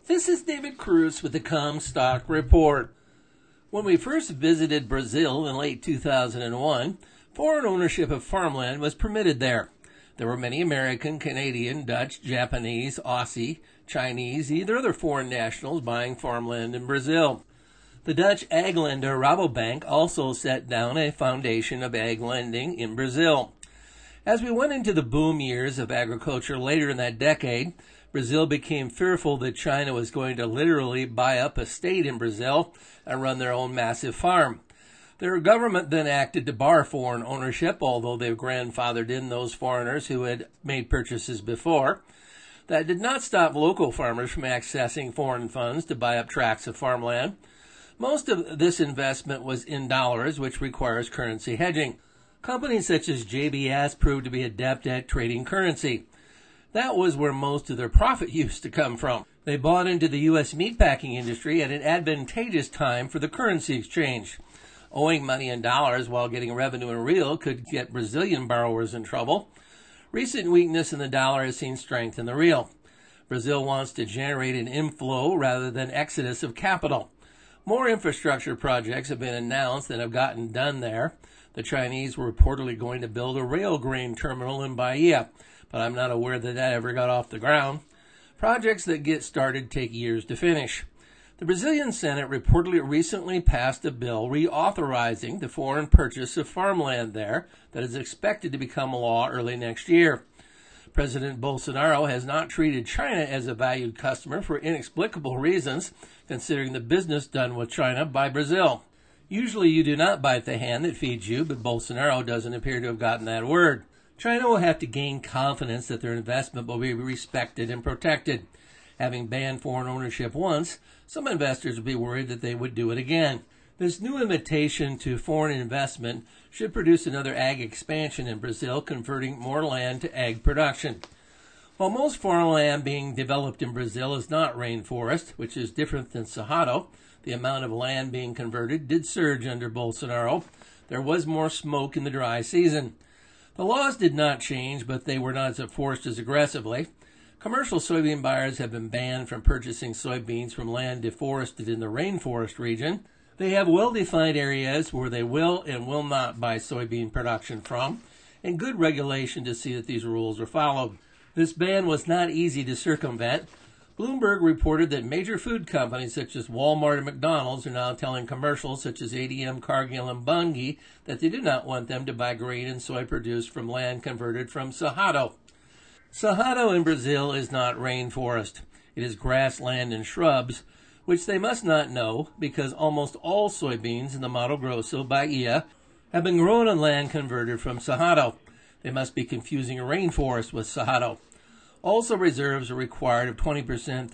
This is David Cruz with the Comstock Report. When we first visited Brazil in late 2001, foreign ownership of farmland was permitted there. There were many American, Canadian, Dutch, Japanese, Aussie, Chinese, and other foreign nationals buying farmland in Brazil. The Dutch ag lender Rabobank also set down a foundation of ag lending in Brazil. As we went into the boom years of agriculture later in that decade, Brazil became fearful that China was going to literally buy up a state in Brazil and run their own massive farm. Their government then acted to bar foreign ownership, although they've grandfathered in those foreigners who had made purchases before. That did not stop local farmers from accessing foreign funds to buy up tracts of farmland. Most of this investment was in dollars, which requires currency hedging. Companies such as JBS proved to be adept at trading currency. That was where most of their profit used to come from. They bought into the U.S. meatpacking industry at an advantageous time for the currency exchange. Owing money in dollars while getting revenue in real could get Brazilian borrowers in trouble. Recent weakness in the dollar has seen strength in the real. Brazil wants to generate an inflow rather than exodus of capital. More infrastructure projects have been announced that have gotten done there. The Chinese were reportedly going to build a rail grain terminal in Bahia, but I'm not aware that ever got off the ground. Projects that get started take years to finish. The Brazilian Senate reportedly recently passed a bill reauthorizing the foreign purchase of farmland there that is expected to become law early next year. President Bolsonaro has not treated China as a valued customer for inexplicable reasons, considering the business done with China by Brazil. Usually you do not bite the hand that feeds you, but Bolsonaro doesn't appear to have gotten that word. China will have to gain confidence that their investment will be respected and protected. Having banned foreign ownership once, some investors will be worried that they would do it again. This new invitation to foreign investment should produce another ag expansion in Brazil, converting more land to ag production. While most farmland being developed in Brazil is not rainforest, which is different than Cerrado, the amount of land being converted did surge under Bolsonaro. There was more smoke in the dry season. The laws did not change, but they were not enforced as aggressively. Commercial soybean buyers have been banned from purchasing soybeans from land deforested in the rainforest region. They have well-defined areas where they will and will not buy soybean production from, and good regulation to see that these rules are followed. This ban was not easy to circumvent. Bloomberg reported that major food companies such as Walmart and McDonald's are now telling commercials such as ADM, Cargill, and Bunge that they do not want them to buy grain and soy produced from land converted from Cerrado. Cerrado in Brazil is not rainforest. It is grassland and shrubs, which they must not know because almost all soybeans in the Mato Grosso, Bahia, have been grown on land converted from Cerrado. They must be confusing a rainforest with Cerrado. Also, reserves are required of 20%,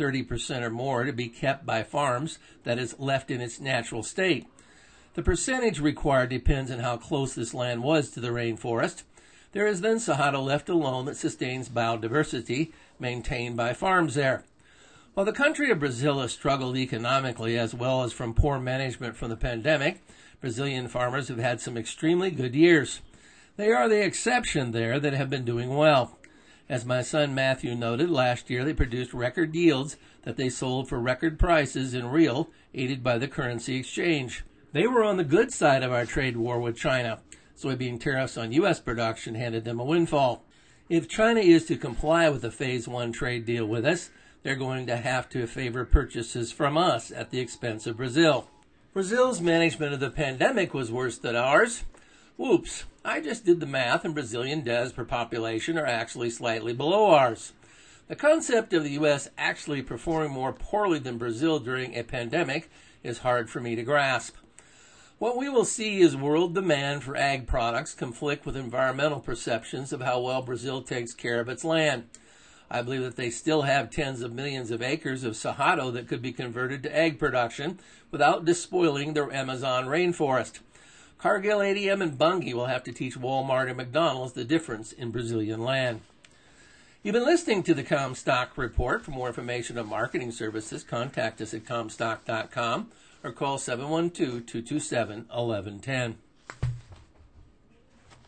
30% or more to be kept by farms that is left in its natural state. The percentage required depends on how close this land was to the rainforest. There is then Cerrado left alone that sustains biodiversity maintained by farms there. While the country of Brazil has struggled economically as well as from poor management from the pandemic, Brazilian farmers have had some extremely good years. They are the exception there that have been doing well. As my son Matthew noted, last year they produced record yields that they sold for record prices in real, aided by the currency exchange. They were on the good side of our trade war with China. Soybean tariffs on U.S. production handed them a windfall. If China is to comply with the Phase 1 trade deal with us, they're going to have to favor purchases from us at the expense of Brazil. Brazil's management of the pandemic was worse than ours. Whoops, I just did the math, and Brazilian deaths per population are actually slightly below ours. The concept of the U.S. actually performing more poorly than Brazil during a pandemic is hard for me to grasp. What we will see is world demand for ag products conflict with environmental perceptions of how well Brazil takes care of its land. I believe that they still have tens of millions of acres of Cerrado that could be converted to ag production without despoiling their Amazon rainforest. Cargill, ADM, and Bunge will have to teach Walmart and McDonald's the difference in Brazilian land. You've been listening to the Comstock Report. For more information on marketing services, contact us at Comstock.com or call 712-227-1110.